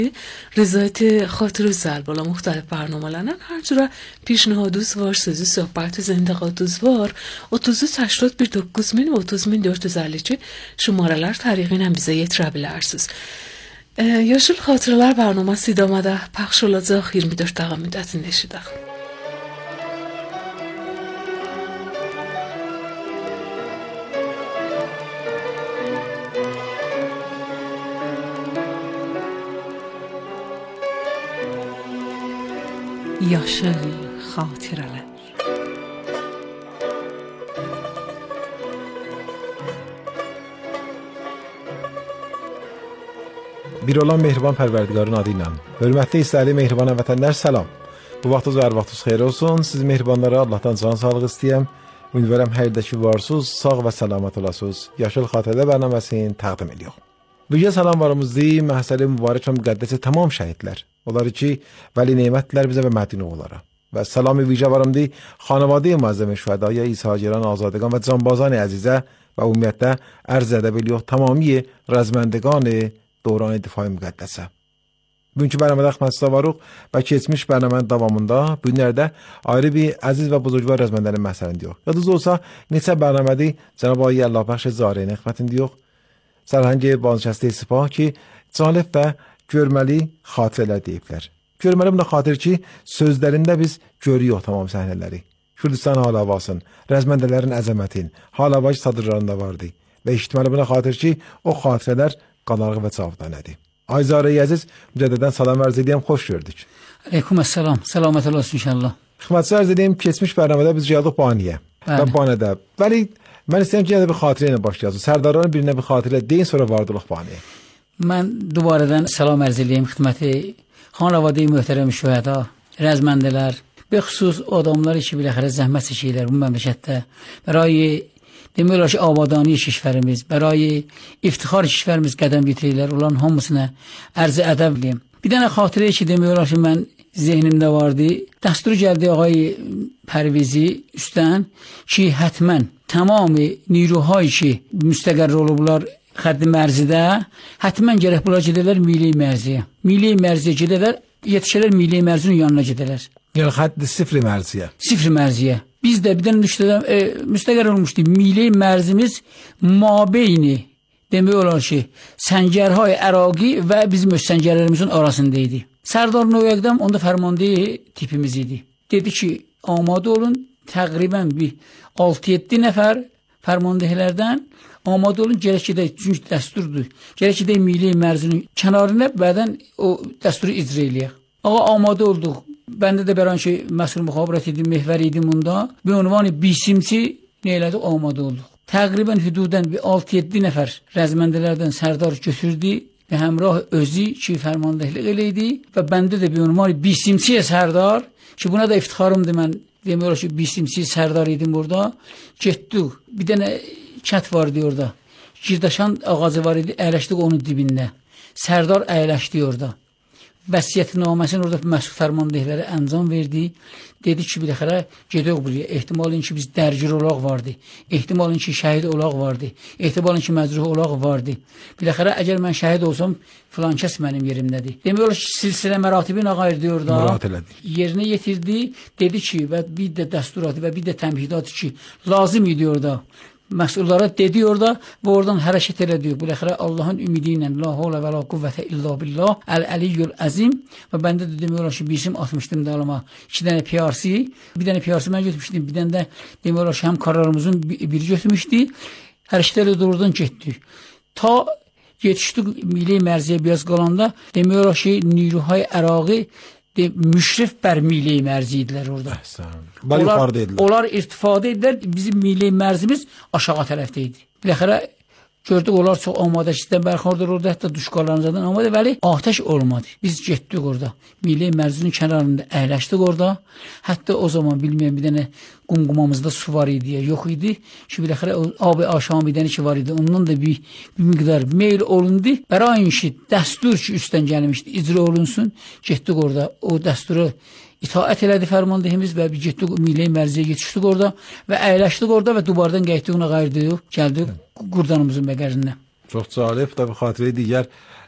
رضایت خاطر بالا مختلif barnamalardan hər cürə pişnihadınız var, sözü, söhbəti, zindaqatınız var. 33819000 şumaralar tarihi ilə bizə yetirə bilərsiniz. Yaşıl Xatirələr bərnaməsi idamada pəxş olacaq 24 dəqiqə müddətində eşidək. Yaşıl Xatirələr. Bir olan mehriban pərverdigarın adı ilə. Hörmətli istəyəli mehriban vətəndaşlar, salam. Bu vaxtınız və hər vaxtınız xeyir olsun. Siz mehribanlara Allahdan can sağlığı istəyəm. Ümidvaram hər yerdəki varsınız, sağ və salamat olasınız. Yaşıl Xatirələr bərnaməsini təqdim edirik. Vicə salamlarımızı məhsəli mübarək və müqəddəsi tamam şəhidlər. Onları ki, vəli nemətlər bizə və Mədinə oğullara. Və salamı vicə varımdır xanavadı-i məzzəmi şühədaya, İshaciran, azadəgan və canbazan əzizə və ümumiyyətlə ərz edəb edirik tamamiyə rəzməndiqan-ı dövran-ı difai müqəddəsə. Bugünkü bərnamədə xidmətçidə varıq və keçmiş bərnamənin davamında bu günlərdə ayrı bir əziz və buzurgvar rəzməndərin məsəlini deyirik. Yadınız olsa, neçə bərnamədə Cənab-ı Ayı Allah-bəxş Zareyni xidmətini deyirik. Sərhəngi Banşəsti Sipah ki, calib və görməli xatirələr deyiblər. Görməli buna xatir ki, sözlərində biz görüyoruz tamam səhnələri. Kürdistan halavasın, rəzməndələrin əzəmətin, halavacı sadırlarında vardı. Və işitməli buna xatir ki, o xatirələr qalarğı və cavdanədir. Ayzarə-i əziz, mücəddədən salam ərz edəyəm, xoş gördük. Aleyküm əssalam, səlamət olasın inşallah. Xidmətçi ərz edəyəm, keçmiş bərnamədə biz gəldik Baniyə və Banədə. Bəli, mən istəyəm ki, bir xatirə ilə başlayasın. Sərdarların birinə bir xatirə deyin, sonra vardılıq Baniyə. Mən dubarədən salam ərz edəyəm xidməti xanavadı-i möhtərəm şühəda, rəzməndələr, bəxüsus o adamlar ki, biləxərə zəhmət çəkirlər bu məmləkətdə. Bərayı demək olar ki, abadani kişvərimiz, bərayı iftixar kişvərimiz qədəm getirirlər, olan hamısına ərz ədəbliyim. Bir dənə xatirə ki, demək olar ki, mən zehnimdə vardı. Dəsturu gəldi ağay Pərvizi üstdən ki, hətmən tamamı niruhay ki, müstəqərr olublar xəddi mərzidə, hətmən gərək bunlar gedərlər Milli Mərziyə. Milli Mərziyə gedərlər, yetişərlər Milli Mərzinin yanına gedərlər. Yəni xəddi sifri mərziyə. Sifri mərziyə. Biz də bir dənə müstəqər olmuşdu. Milli Mərzimiz mabeyni demək olar ki, səngərhay Əraqi və bizim öz səngərlərimizin arasındaydı. Sərdar Növəqdəm onda fərmandeyi tipimiz idi. Dedi ki, amadə olun, təqribən bir 6-7 nəfər fərmandehlərdən amadə olun, gərək ki də, çünki dəsturdur, gərək ki də Milli Mərzinin kənarına bədən o dəsturu icra eləyək. Ağa amadə olduq. Bəndə də bəran ki, məsul müxabirət idim, mehvər idim onda. Bir ünvanı bisimci nə elədi, amadə olduq. Təqribən hüdudən bir 6-7 nəfər rəzməndələrdən sərdar götürdü və həmrah özü ki, fərmandəhlik eləydi və bəndə də bir ünvanı bisimciyə sərdar ki, buna da iftixarımdır mən. Demək olar ki, bisimci sərdar idim burada. Getdik. Bir dənə kət vardı orada. Girdaşan ağacı var idi, əyləşdik onun dibində. Sərdar əyləşdi orada. Vəsiyyətnaməsini orada məsul fərmandehlərə əncam verdi. Dedi ki, biləxərə gedək buraya. Ehtimalın ki, biz dərgir olaq vardı. Ehtimalın ki, şəhid olaq vardı. Ehtimalın ki, məcruh olaq vardı. Biləxərə, əgər mən şəhid olsam, filan kəs mənim yerimdədir. Demək olar ki, silsilə məratibin ağayırdı orada. Yerinə yetirdi. Dedi ki, və bir də dəsturatı və bir də təmhidatı ki, lazım idi orada. Məsullara dedi orada və oradan hərəkət elədi. Biləxərə Allahın ümidi ilə la havlə və la quvvətə illa billah əl-əliyyül əzim və bəndə də demək olar ki, bir isim atmışdım dalıma. 2 dənə PRC, bir dənə PRC mən götürmüşdüm, bir dənə də demək olar ki, həm kararımızın biri götürmüşdü. Hərəkət elədi oradan getdik. Ta yetişdik Milli Mərziyə biraz qalanda demək olar ki, Niruhay Əraqi müşrif bər Milli Mərzi idilər orada. Onlar irtifadə idilər, bizim Milli Mərzimiz aşağı tərəfdə idi. Biləxərə gördük, onlar çox amadəşlikdən bərxardır orada, hətta duşqalarınızdan amadə, bəli, atəş olmadı. Biz getdik orada, Milli Mərzinin kənarında əyləşdik orada. Hətta o zaman bilməyəm, bir dənə qumqumamızda su var idi, yox idi. Ki, biləxərə abi aşağı bir dənə ki var idi, ondan da bir miqdar meyl olundu. Bərayin ki, dəstur ki, üstdən gəlmişdi, icra olunsun. Getdik orada, o dəsturu itaət elədi fərmandehimiz və bir getdik Milli Mərziyə yetişdik orada və əyləşdik orada və dubardan qayıtdık, ona qayırdıq, gəldik Qurdanımızın məqərindən. Çox cəlib, tabi xatirəyi digər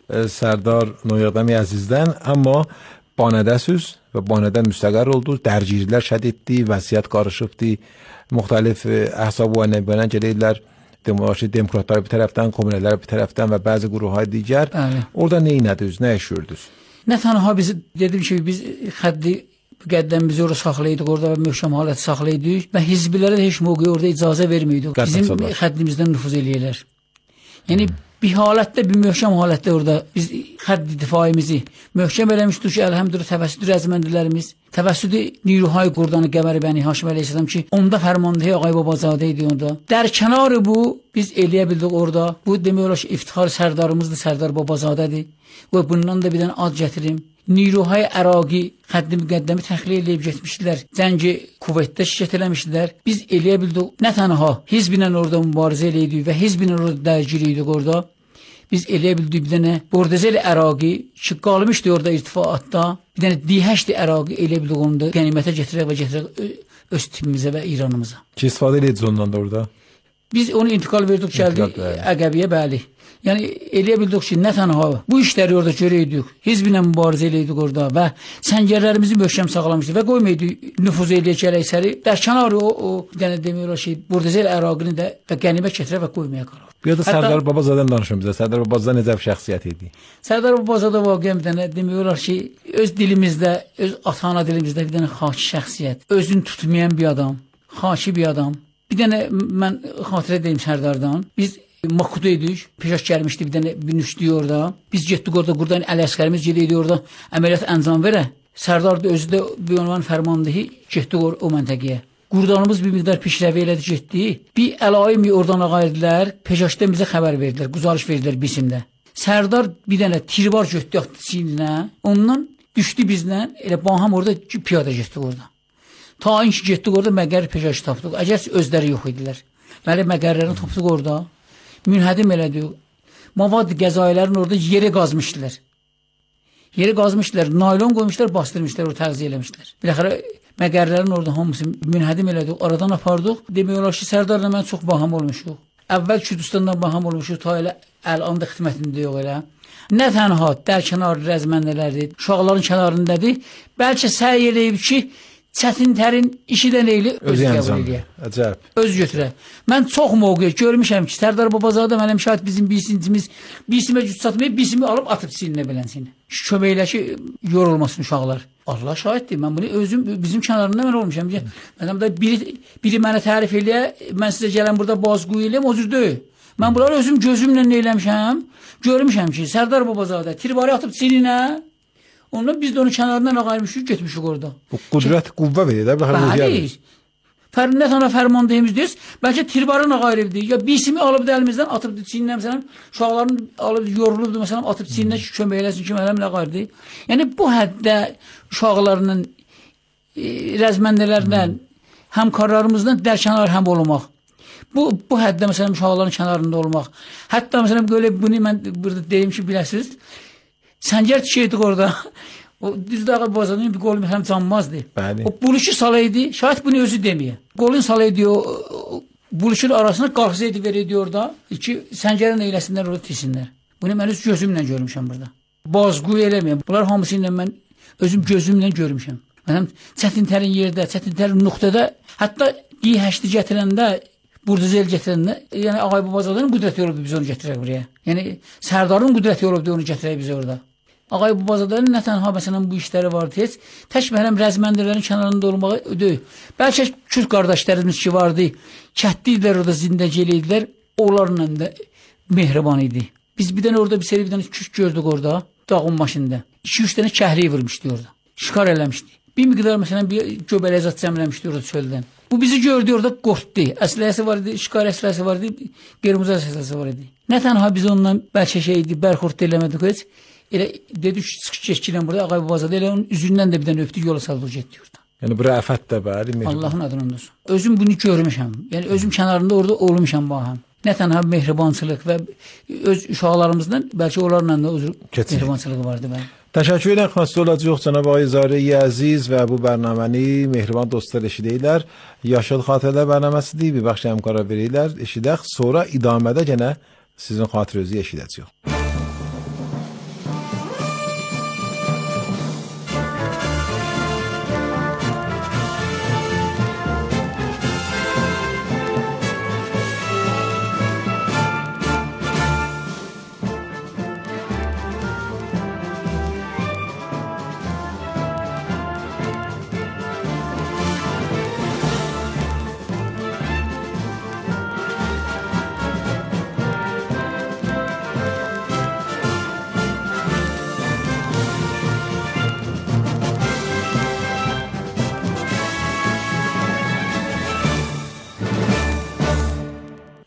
Sərdar Noyadami Əzizdən, amma banədəsiz və banədən müstəqər oldu. Dərgirlər şədiddir, vəziyyət qarışıbdır. Müxtəlif əhsab və nəbələn gəlirlər. Demokratlar bir tərəfdən, komünələr bir tərəfdən və bəzi qurumlar digər. Orada nə etdiniz, nə yaşırdınız? Nə tənha biz dedim ki, biz xəddi qəddəmizi orada saxlaydıq, orada möhkəm halət saxlaydıq və hizbilərə də heç mövqe orada icazə verməydik. Bizim xəddimizdən nüfuz eləyirlər. Yəni bir halətdə, bir möhkəm halətdə orada biz xədd difaimizi möhkəm eləmişdik ki, əlhəmdülillah təvəssüdü rəzməndilərimiz, təvəssüdü Niruhay Qurdanı Qəməri Bəni Haşim əleyhissalam ki, onda fərmandehi Ağay Babazadə idi onda. Dərkənarı bu biz eləyə bildik orada. Bu demək olar ki, iftixar sərdarımızdır, Sərdar Babazadədir. Və bundan da bir dənə ad gətirim. Niruhay Əraqi xəddi müqəddəmi təxliyə eləyib getmişdilər. Cəngi Kuveytdə şirkət eləmişdilər. Biz eləyə bildik. Nə tənha hizblə orada mübarizə eləydik və hizblə orada dərgir idik orada. Biz eləyə bildik bir dənə Bordezel Əraqi ki, qalmışdı orada irtifaatda. Bir dənə D8 Əraqi eləyə bildik onu da qənimətə gətirək və gətirək öz tipimizə və İranımıza. Ki, istifadə edirdiniz ondan da orada? Biz onu intiqal verdik, gəldik Əqəbiyə, bəli. Yəni eləyə bildik ki, nə tənha bu işləri orada görəydik, hizblə mübarizə eləydik orada və səngərlərimizi möhkəm saxlamışdıq və qoymaydı nüfuz eləyək ələysəri. Dərkənarı o dənə demək olar ki, Bordezel Əraqini də və qənimət gətirək və qoymaya qarar. Bir də Sərdar Babazadən danışın bizə. Sərdar Babazadə necə bir şəxsiyyət idi? Sərdar Babazadə vaqiən bir dənə demək olar ki, öz dilimizdə, öz ata-ana dilimizdə bir dənə xaki şəxsiyyət, özünü tutmayan bir adam, xaki bir adam. Bir dənə mən xatirə deyim Sərdardan. Biz Makuda idik, peşaş gəlmişdi bir dənə binüşdük orada. Biz getdik orada, Qurdan Ələskərimiz gediydik orada əməliyyat əncam verə. Sərdar da özü də bir ünvan fərmandehi getdik o məntəqəyə. Qurdanımız bir miqdar pişrəvi elədi getdi. Bir əlaimi oradan ağayırdılar, peşaşdan bizə xəbər verdilər, quzarış verdilər bisimdə. Sərdar bir dənə tirvar getdi sininə, ondan düşdü bizlə, elə baham orada piyada getdik orada. Ta inki getdik orada məqər peşaşı tapdıq. Əgər özləri yox idilər. Bəli, məqərlərini tapdıq orada. Münhədim elədik. Mavad qəzayələrin orada yeri qazmışdılar. Yeri qazmışdılar, naylon qoymuşlar, bastırmışlar, o təğziyə eləmişdilər. Biləxərə məqərlərin orada hamısı münhədim elədik, aradan apardıq. Demək olar ki, Sərdarla mən çox baham olmuşuq. Əvvəl Kürdistandan baham olmuşuq, ta elə əlanda xidmətində yox elə. Nə tənha dərkənar rəzməndələrdir, uşaqların kənarındadır. Bəlkə səy eləyib ki, çətin tərin işidən eyli özü qəbul eləyə. Əcəb. Öz götürə. Mən çox mövqe görmüşəm ki, Sərdar Babazadə mənim şahid bizim bisincimiz bisimə güc çatmayıb, bisimi alıb atıb sininə belənsinə. Köməklə ki, yorulmasın uşaqlar. Allah şahiddir. Mən bunu özüm bizim kənarında mən olmuşam. Mənim də biri mənə tərif eləyə, mən sizə gələn burada bazquyu eləyəm, o cür deyil. Mən bunları özüm gözümlə eləmişəm. Görmüşəm ki, Sərdar Babazadə tirvarı atıb sininə. Ondan biz də onun kənarından ağayırmışıq, getmişik orada. Bu qudrət qüvvə verir də, bəli. Nə tənə fərmandehimiz deyiz, bəlkə tirvarın ağayırıbdır. Ya bisimi alıb əlimizdən atıb çiyindən məsələn, uşaqların alıb yorulubdur məsələn, atıb çiyindən ki, kömək eləsin ki, mənimlə ağayırdı. Yəni bu həddə uşaqlarının, rəzməndələrlə, həmkarlarımızdan dərkənar həm olmaq. Bu həddə məsələn, uşaqların kənarında olmaq. Hətta məsələn, bunu mən burada deyim ki, biləsiniz, səngər tikəydik orada. O Düzdağı Babazadenin bir qolu məsələn canmazdı. Bəli. O buluşu salaydı, şahid bunu özü deməyə. Qolun salaydı o buluşun arasına qalxsaydı verirdi orada ki, səngərin eyləsinlər orada tisinlər. Bunu mən öz gözümlə görmüşəm burada. Bazquyu eləməyəm. Bunlar hamısı ilə mən özüm gözümlə görmüşəm. Məsələn, çətin tərin yerdə, çətin tərin nöqtədə, hətta D8 gətirəndə, Bordezel gətirəndə, yəni Ağay Babazadenin qüdrəti olubdu biz onu gətirək buraya. Yəni Sərdarın qüdrəti olubdu onu gətirək biz orada. Ağay Babazadenin nə tənha məsələn bu işləri vardı heç. Tək məhələm rəzməndələrin kənarında olmağı deyil. Bəlkə Kürd qardaşlarımız ki vardı, kətdilər orada zindəci eləydilər, onlarla da mehriban idi. Biz bir dənə orada bir dənə Kürd gördük orada, dağın başında. 2-3 dənə kəhriyi vurmuşdu orada. Şikar eləmişdi. Bir miqdar məsələn bir göbələcət cəmləmişdi orada çöldən. Bu bizi gördü orada qorxdu. Əsləhəsi var idi, şikar əsləhəsi var idi, qırmızı əsləhəsi var idi. Nə tənha biz ondan bəlkə şeydi, bərxurt eləmədik heç. Elə dedik keçkilən burada Ağay Babazadə elə onun üzündən də bir dənə öpdük, yola saldıq getdik orada. Yəni bu rəfət də bəli. Allahın adına olsun. Özüm bunu görmüşəm. Yəni özüm kənarında orada olmuşam baham. Nə tənha mehribançılıq və öz uşaqlarımızdan bəlkə onlarla da mehribançılığı vardı bəli. Təşəkkür edirəm, xəstə olacaq cənab Ağay Zariyi Əziz və bu bərnaməni mehriban dostlar eşidəylər. Yaşıl xatirələr bərnaməsidir, bir bəxş həmkara verirlər, eşidək. Sonra idamədə yenə sizin xatirənizi eşidəcəyik.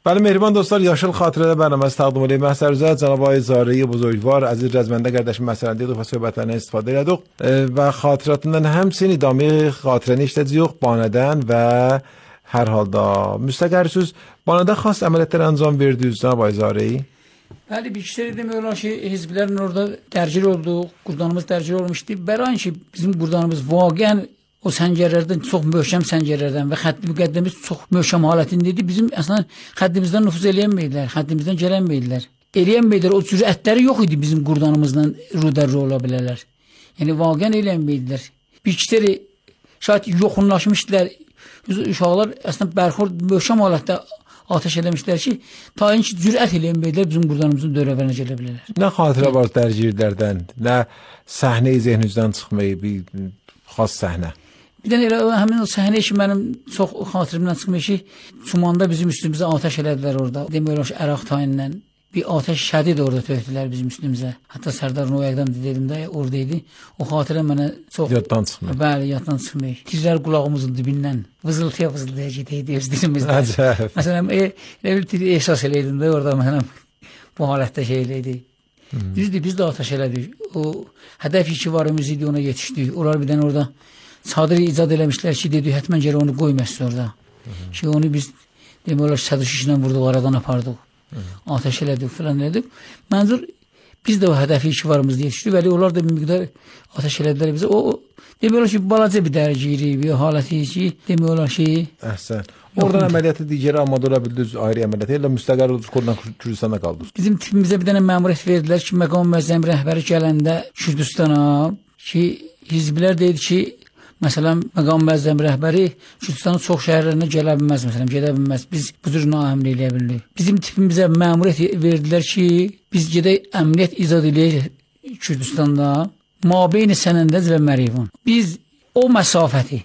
Bəli, mehriban dostlar, Yaşıl Xatirələr bərnaməsi təqdim edirik. Məhsərimizə Cənab Ayzari Buzurgvar, əziz rəzməndə qardaşım məsələni dedik və söhbətlərindən istifadə elədik və xatirətindən həmçinin idami xatirəni işlədəcəyik banədən və hər halda müstəqərsiz banədə xas əməliyyatlar əncam verdiniz Cənab Ayzari. Bəli, bir kişiləri demək olar ki, hizblərin orada dərgir olduq, qurdanımız dərgir olmuşdu. Bərain ki, bizim qurdanımız vaqən o səngərlərdən çox möhkəm səngərlərdən və xətti müqəddəmiz çox möhkəm halətində idi. Bizim əslən xəttimizdən nüfuz eləyənməyidilər, xəttimizdən gələnməyidilər. Eləyənməyidilər, o cürətləri yox idi bizim qurdanımızdan rudərri ola bilərlər. Yəni vaqən eləyənməyidilər. Bir kişiləri şayət yoxunlaşmışdılar. Uşaqlar əslən bərxord möhkəm halətdə ateş eləmişlər ki, tayin ki, cürət eləyənməyidilər bizim qurdanımızın dövrəvərinə gələ bilərlər. Nə xatirə var dərgirlərdən, nə səhnə-i zehninizdən çıxmayı, bir xas səhnə. Bir dənə elə həmin o səhnə ki, mənim çox xatirimdən çıxmıyor ki, Çumanda bizim üstümüzə ateş elədilər orada. Demək olar ki, Əraq tayindən bir ateş şədid orada tökdülər bizim üstümüzə. Hətta Sərdar Noyaqdan dedim də oradaydı. O xatirə mənə çox yaddan çıxmıyor. Bəli, yaddan çıxmıyor. Tirlər qulağımızın dibindən vızıltıya gedəydi öz dilimizdə. Əcəb. Məsələn, elə bir ehsas eləydim də orada məsələn bu halətdə şey eləydi. Düzdür, biz də ateş elədik. O hədəf ki varımız idi, ona yetişdik. Onlar bir dənə orada çadırı icad eləmişlər ki, dedi, hətmən gərək onu qoymasın orada. Ki onu biz demək olar çadır şişlə vurduq, aradan apardıq. Ateş elədik, filan elədik. Mənzur, biz də o hədəfi ki varımız yetişdik. Bəli, onlar da bir miqdar ateş elədilər bizə. O demək olar ki, balaca bir dərgiri, bir haləti ki, demək olar ki... Əhsən. Oradan əməliyyatı digəri amada ola bildiniz, ayrı əməliyyatı. Elə müstəqər oldunuz, Kürdən Kürdistana qaldınız. Bizim tipimizə bir dənə məmuriyyət verdilər ki, məqam müəzzəm rəhbəri gələndə Kürdistana ki, hizblər deyildi ki, məsələn, məqam müəzzəm rəhbəri Kürdistanın çox şəhərlərinə gələ bilməz, məsələn, gedə bilməz. Biz bu cür naəmli eləyə bildik. Bizim tipimizə məmuriyyət verdilər ki, biz gedək əmniyyət icad eləyək Kürdistanda, Mabeyni Sənəndəz və Mərivan. Biz o məsafəti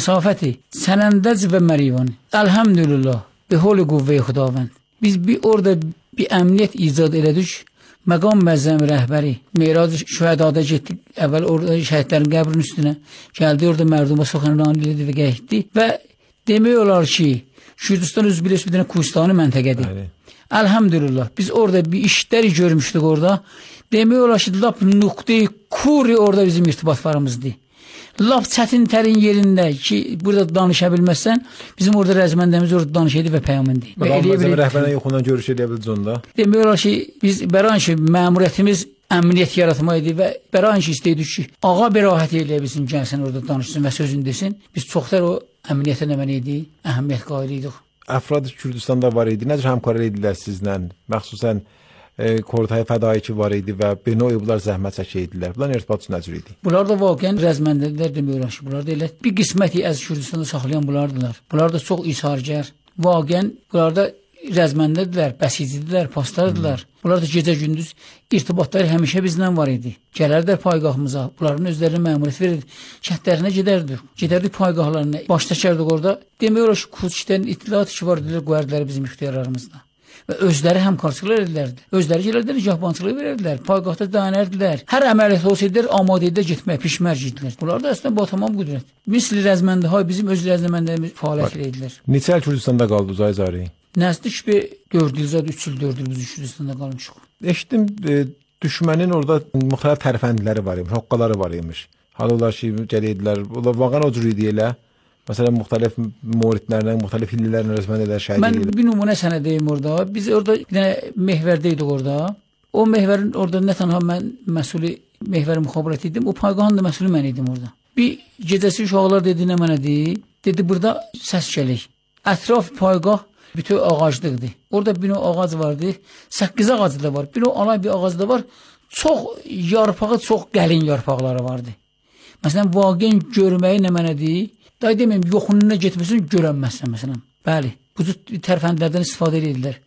Sənəndəz və Mərivan, əlhəmdülillah, bi hol quvvə-i Xudavənd. Biz orada bir əmniyyət icad elədik. Məqam müəzzəm rəhbəri Meyrac Şühədada getdik. Əvvəl orada şəhidlərin qəbrinin üstünə gəldi, orada mərduma soxanlarını elədi və gəldi. Və demək olar ki, Kürdistan özü bir dənə Kurdistani məntəqədir. Əlhəmdülillah, biz orada bir işləri görmüşdük orada. Demək olar ki, lap nöqtəyi kuri orada bizim irtibatlarımızdır. Lap çətin tərin yerində ki, burada danışa bilməzsən, bizim orada rəzməndəmiz orada danışaydı və pəyamindi. Məqam müəzzəm rəhbərinə yoxundan görüş edə bildiniz onda? Demək olar ki, biz bərain ki, məmuriyyətimiz əmniyyət yaratma idi və bərain ki, istəydik ki, ağa bir rahat eləyə bilsin, gəlsin orada danışsın və sözün desin. Biz çoxlar o əmniyyətə nə mənə idi, əhəmiyyət qaili idik. Əfrad Kürdistanda var idi. Necə həmkarlıq edirlər sizlə? Məxsusən Kortay Fədai ki var idi və bir növ bunlar zəhmət çəkirdilər. Bunların irtibatı necə idi? Bunlar da vaqəən rəzməndədilər demək olar ki, bunlar da elə bir qisməti əz Kürdistanda saxlayan bunlardılar. Bunlar da çox isargər. Vaqəən bunlar da rəzməndədilər, bəsicidirlər, paslardılar. Bunlar da gecə-gündüz irtibatları həmişə bizlə var idi. Gələrdilər paygahımıza, bunların özlərinə məmuriyyət verirdi. Kəndlərinə gedərdik. Gedərdik paygahlarına, baş çəkərdik orada. Demək olar ki, Kudçidən itilat ki var dedilər, qoyardılar bizim ixtiyarlarımızda. Və özləri həmkarçılıq edirlərdi. Özləri gələrdilər, icahbançılığı verirdilər, paygahda dayanərdilər. Hər əməliyyat olsaydılar, amadədə getməyə, pişmər getdilər. Bunlar da əslində bu tamam qüdrət. Misli rəzməndəhay bizim öz rəzməndəyimiz fəaliyyət edirlər. Neçə il Kürdistanda qaldınız Ayzari? Nəzdik bir 4 il, 3 il, 4 il biz Kürdistanda qalmışıq. Eşitdim, düşmənin orada müxtəlif tərəfəndləri var imiş, hoqqaları var imiş. Halılar ki, gələdilər, vaqan o cür idi elə. Məsələn, müxtəlif muridlərlə, müxtəlif hillilərlə rəzmən edər, şəhid edir. Mən bir nümunə sənə deyim orada. Biz orada bir dənə mehvərdəydik orada. O mehvərin orada nə tənha mən məsulü mehvəri müxabirət idim, o paygahın da məsulü mən idim orada. Bir gecəsi uşaqlar dedi, nə mənə deyib? Dedi, burada səs gəlir. Ətraf paygah bütün ağaclıqdır. Orada bir ağac vardı, 8 ağacı da var. Bir alay bir ağacı da var. Çox yarpağı, çox gəlin yarpaqları vardı. Məsələn, vaqeən görməyi nə mənə deyib? Day deməyim, yoxununa getməsin, görənməzsən, məsələn. Bəli, bu cür tərfəndlərdən istifadə edirlər.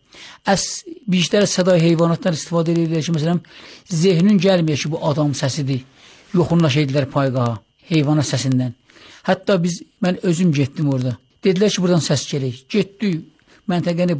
Bir işlərə səda heyvanatdan istifadə edirlər ki, məsələn, zehnin gəlməyək ki, bu adam səsidir. Yoxunlaş edirlər payqaha, heyvanat səsindən. Hətta mən özüm getdim orada. Dedilər ki, buradan səs gəlir. Getdik, məntəqəni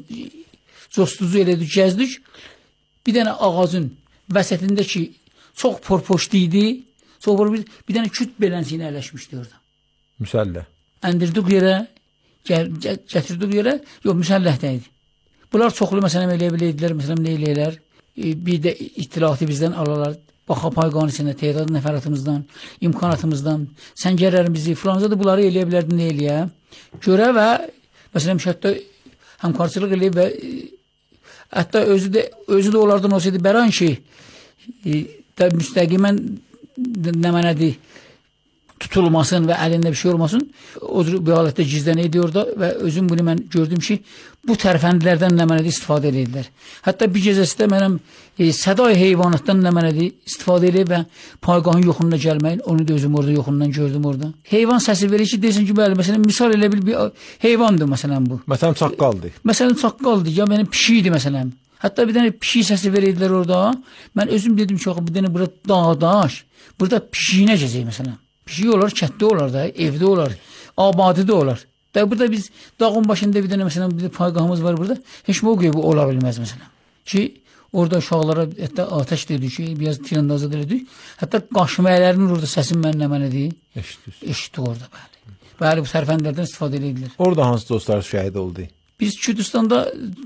costuzu elədik, gəzdik. Bir dənə ağacın vəsətində ki, çox porpoşlu idi, bir dənə küt belənsi ilə əyləşmişdi orada. Müsəlləh. Əndirdik yerə, gətirdik yerə, yox, müsəlləhdəydi. Bunlar çoxlu məsələn eləyə biləydilər, məsələn nə eləyirlər? Bir də ittilatı bizdən alırlar. Baxa payqanın içində tədad nəfəratımızdan, imkanatımızdan, səngərlərimizi, filanca da bunları eləyə bilərdi, nə eləyə? Görə və məsələn şəhətdə həmkarçılıq eləyib və hətta özü də onlardan olsaydı bəran ki, müstəqimən nə mənədir, tutulmasın və əlində bir şey olmasın, o cür bir halətdə gizlən ediyor da və özüm bunu mən gördüm ki, bu tərfəndilərdən nə mənədir istifadə edirlər. Hətta bir gecəsi də mənəm sədai heyvanatdan nə mənədir istifadə edib və payqahın yoxununa gəlməyin, onu da özüm orada yoxundan gördüm orada. Heyvan səsi verir ki, desin ki, bəli, məsələn, misal elə bir heyvandır məsələn bu. Məsələn, çaqqaldır. Məsələn, çaqqaldır, ya mənim pişiydi məsələn. Hətta bir dənə pişiyi səsi verirdilər orada. Mən özüm dedim ki, bir dənə burada dağdaş, burada pişiyinə gəzək məsələn. Pişiyi olar, kətdə olar da, evdə olar, abadidə olar. Da burada biz dağın başında bir dənə məsələn bir payqahımız var burada. Heç o gibi ola bilməz məsələn. Ki orada uşaqlara hətta ateş dedik ki, biraz tirandazı dedik. Hətta qaşməyələrinin orada səsin mənlə mənədir. Eşitdik orada bəli. Bəli, bu tərfənlərdən istifadə edilir. Orada hansı dostlar şəhid oldu? Biz Kürdistanda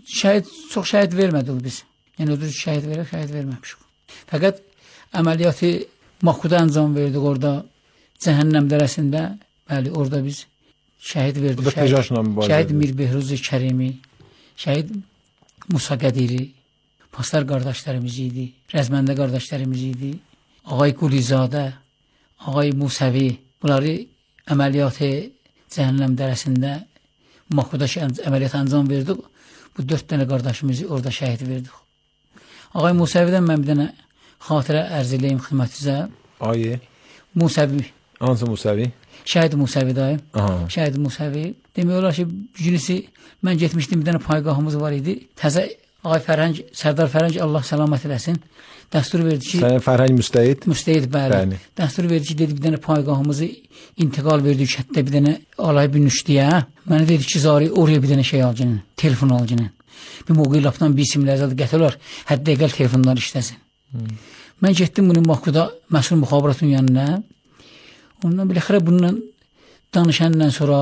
çox şəhid vermədik biz. Yəni ödür şəhid verməmişik. Fəqət əməliyyatı Makuda əncam verdik orada. Cəhənnəm dərəsində, bəli, orada biz şəhid verdik. Şəhid Mirbehruz Kərimi, şəhid Musa Qədiri, Paslar qardaşlarımız idi, Rəzməndə qardaşlarımız idi, Ağay Qulizadə, Ağay Musəvi, bunları əməliyyatı Cəhənnəm dərəsində Makuda əməliyyat əncam verdik. Bu 4 dənə qardaşımızı orada şəhid verdik. Ağay Musəvidən mən bir dənə xatirə ərz eləyim xidmətinizə. Ayə? Musəvi. Hansı Musəvi? Şəhid Musəvi dayım. Şəhid Musəvi. Demək olar ki, günüsü mən getmişdim, bir dənə payqahımız var idi. Təzə Ağay Fərhəng, Sərdar Fərhəng, Allah səlamət eləsin. Dəstur verdi ki... Sənin Fərhəng Müstəyid? Müstəyid, bəli. Dəstur verdi ki, dedi bir dənə payqahımızı intiqal verdi şəhətdə bir dənə alay bünüşdüyə. Mənə dedi ki, Zari, oraya bir dənə şey al cinin, telefon al cinin. Bir moqil lapdan bir isimlər zadı gətirlər, həddə əqəl telefonlar işləsin. Mən getdim bunun Makuda məsul müxabiratın yanına. Ondan biləxərə bundan danışandan sonra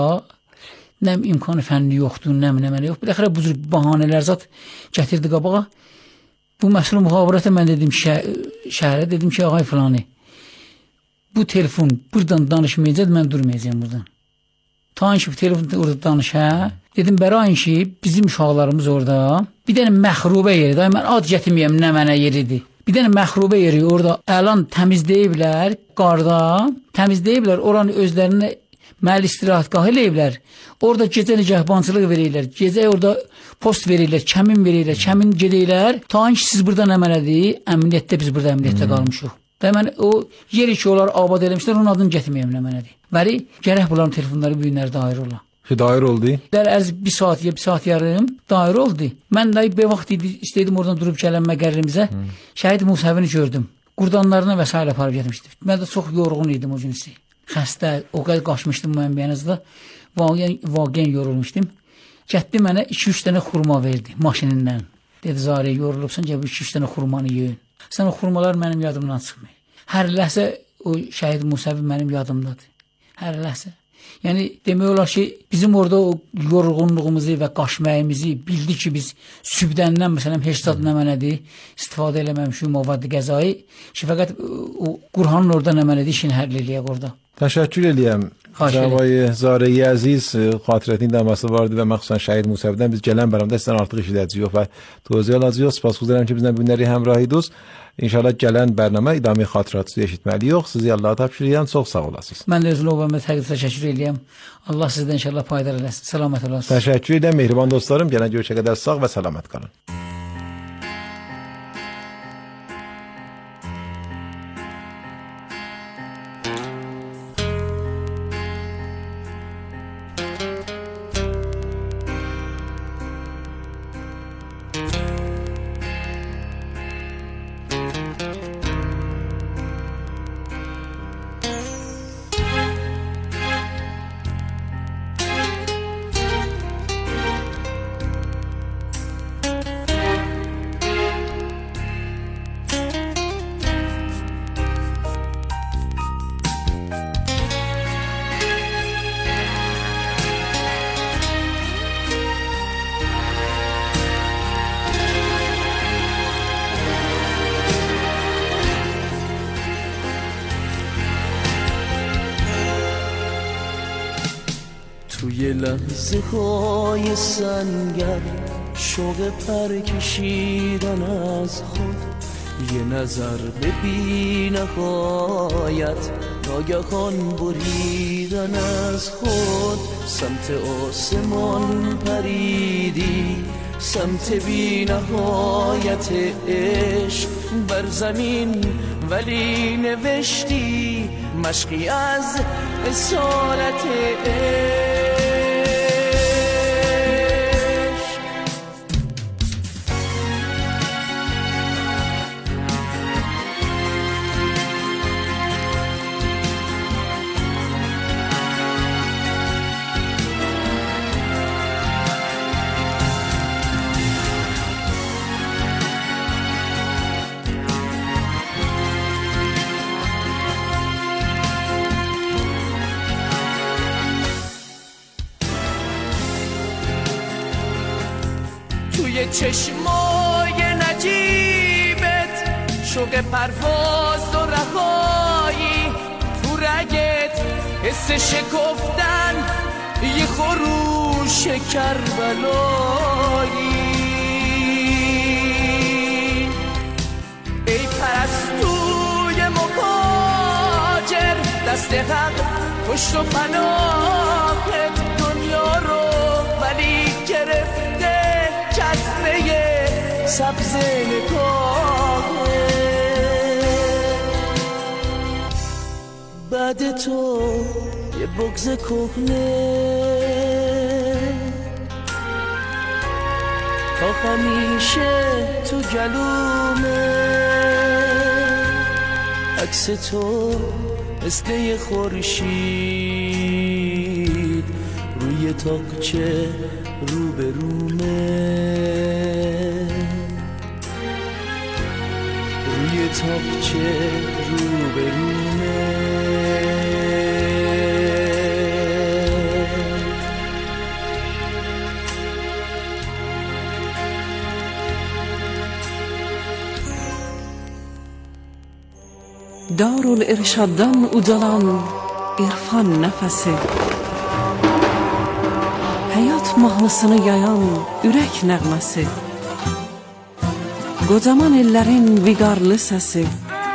nəm imkanı fənli yoxdur, nəm yox. Biləxərə bu cür bahanələr zat gətirdi qabağa. Bu məsul müxabirata mən dedim şəhərə, dedim ki, ağay filanı, bu telefon buradan danışmayacaq, mən durmayacağım buradan. Ta ki, bu telefon orada danışa, dedim, bərayın ki, bizim uşaqlarımız orada bir dənə məxrubə yeri, da mən ad gətirməyəm, nə mənə yeridir. Bir dənə məxrubə yeri orada əlan təmizləyiblər, qarda təmizləyiblər, oranı özlərinə məhəl istirahətgah eləyiblər. Orada gecə nigahbançılıq verirlər, gecə orada post verirlər, kəmin verirlər, kəmin gedəylər. Ta ki, siz burada nə mənədir, əmniyyətdə biz burada əmniyyətdə qalmışıq. Da mən o yeri ki, onlar abad eləmişlər, onun adını gətirməyəm nə mənədir. Bəli, gərək bunların telefonları bu günlər dair ola. Dair oldu? Ərz bir saat yarım dair oldu. Mən də bir vaxt istəydim oradan durub gələn məqərrimizə. Şəhid Musəvini gördüm. Qurdanlarına və s. aparıb getmişdim. Mən də çox yorğun idim o günüsü. Xəstə, o qədər qaçmışdım mən bəyənizdə. Vaqiyən yorulmuşdum. Gətdi mənə 2-3 dənə xurma verdi maşinindən. Dedi, Zari, yorulubsan, gəl 2-3 dənə xurmanı yiyin. Sən o xurmalar mənim yadımdan çıxmıyor. Hər ləhsə o şəhid Musəvi mənim yadımdadır. Hər ləhsə. Yəni, demək olar ki, bizim orada o yorğunluğumuzu və qaşməyimizi bildi ki, biz sübdəndən, məsələn, heç zad nə mənədir, istifadə eləməmişik mavaddi qəzayı ki, fəqət o Qurhanın orada nə mənədir, işini həll eləyək orada. Təşəkkür eləyəm. Cəvayı Zariyi Əziz xatirətinin dəməsi vardı və məxsusən şəhid Musəvidən biz gələn bərəmdə sizdən artıq işləyəcəyik və tozə alacağıq. Spas-xuzarəm ki, bizdən günləri həmrah idiniz. İnşallah gələn bərnamə idami xatirətinizi eşitməliyik. Sizi Allaha tapşırıram. Çox sağ olasınız. Mən də özünə növbəmə təşəkkür eləyəm. Allah sizdən inşallah payidar eləsin. Səlamət olasınız. Təşəkkür edirəm mehriban dostlarım. Gələn görüşə qədər sağ və səlamət qalın. توی لحظه های سنگر شوق پر کشیدن از خود، یه نظر به بی نهایت ناگهان بریدن از خود. سمت آسمان پریدی، سمت بی نهایت عشق بر زمین، ولی نوشتی مشقی از اسارت عشق. توی چشمای نجیبت شوق پرواز و رهایی، تو رگت حس شکفتن یه خروش کربلایی. ای پرستوی مهاجر دست حق پشت و پناهت دنیا رو ولی گرفته چتره سبز نگاهه. بعد تو یه بغض کهنه تا همیشه تو گلومه. عکس تو مثل یه خورشید روی تاقچه رو به رومه، روی تاقچه رو به رومه. Darul-Irshad'dan ucalan irfan nəfəsi, həyat mahnısını yayan ürək nəğməsi, qocaman ellərin viqarlı səsi,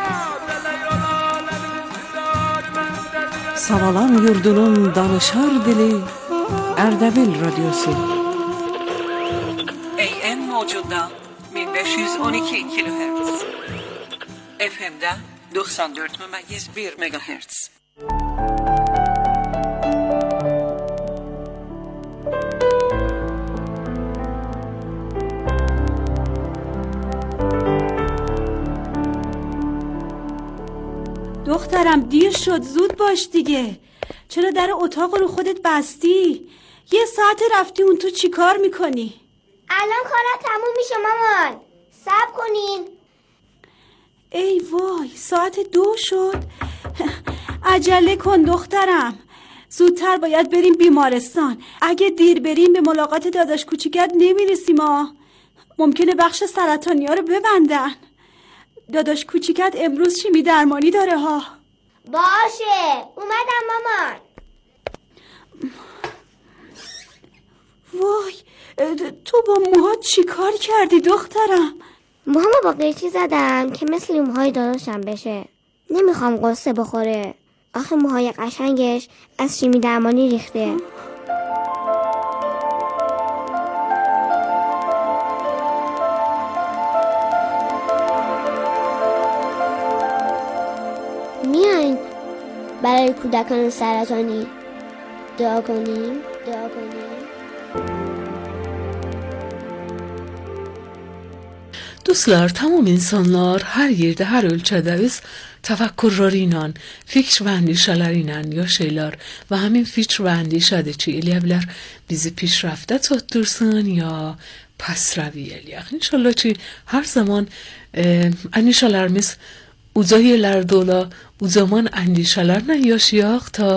Savalan yurdunun danışar dili, Ərdəbil radyosu. AM mövcudda 1512 kHz, FM'də 94,1 MHz. دخترم دیر شد، زود باش دیگه. چرا در اتاق رو خودت بستی؟ یه ساعت رفتی اون تو چی کار میکنی؟ الان کارا تموم میشه مامان، صبر کنین. ای وای، ساعت 2 شد. عجله کن دخترم، زودتر باید بریم بیمارستان. اگه دیر بریم به ملاقات داداش کوچیکت نمیرسیم. ممکنه بخش سرطانیا رو ببندن. داداش کوچیکت امروز شیمی درمانی داره ها. باشه اومدم مامان. وای، تو با موهات چی کار کردی دخترم؟ موهامو با قیچی زدم که مثل موهای داداشم بشه. نمیخوام قصه بخوره. آخه موهای قشنگش از شیمی درمانی ریخته. میاین برای کودکان سرطانی دعا کنیم. Dostlar, tamam insanlar hər yerdə, hər ölkədə biz təfəkkürləri ilə, fikr və əndişələri ilə yaşayırlar və həmin fikr və əndişədir ki, eləyə bilər bizi pişrəftə çatdırsın ya pəsrəvi eləyək. İnşallah ki, hər zaman əndişələrimiz uca yerlərdə ola, ucaman əndişələrlə yaşayaq ta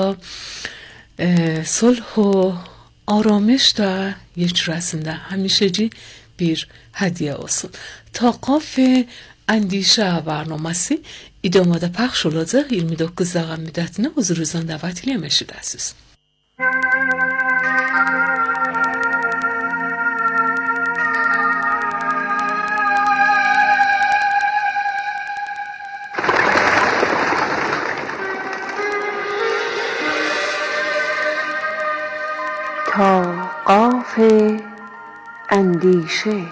صلح و آرامش در یک رسنده همیشگی bir hediye olsun. Ta qaf əndişə barnaməsi idamada pəxş olacaq 29 dəqiqə müddətinə huzurunuzdan dəvət edəcəyik. تا قاف اندیشه.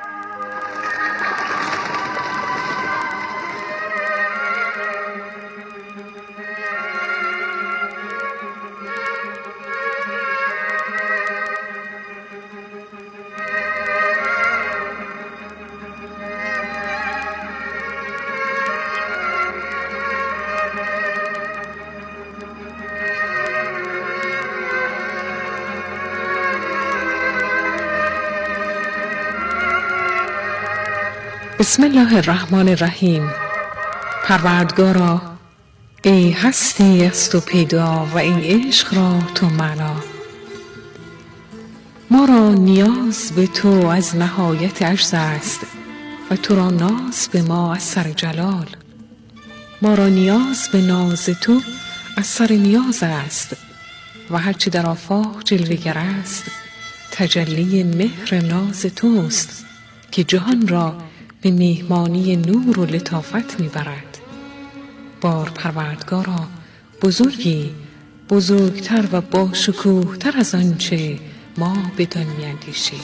بسم الله الرحمن الرحیم. پروردگارا، ای هستی از تو پیدا و این عشق را تو معنا، ما را نیاز به تو از نهایت عجز است و تو را ناز به ما از سر جلال. ما را نیاز به ناز تو از سر نیاز است و هرچی در آفاق جلوه‌گر است تجلی مهر ناز توست که جهان را به میهمانی نور و لطافت میبرد. بار پروردگارا، بزرگی بزرگتر و با شکوهتر از آنچه ما بدان میاندیشیم.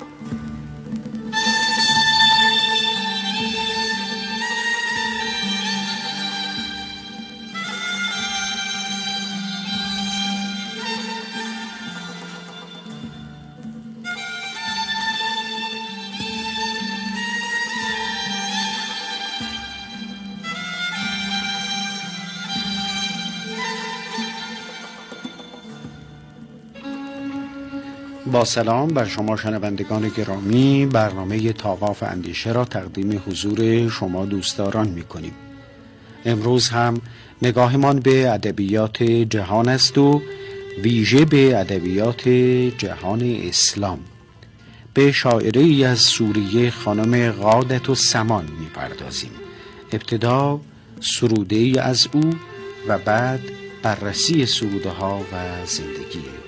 با سلام بر شما شنوندگان گرامی، برنامه طاقاف اندیشه را تقدیم حضور شما دوستداران می کنیم. امروز هم نگاهمان به ادبیات جهان است و ویژه به ادبیات جهان اسلام. به شاعری از سوریه خانم غادة السمان می پردازیم. ابتدا سروده از او و بعد بررسی سروده ها و زندگی او.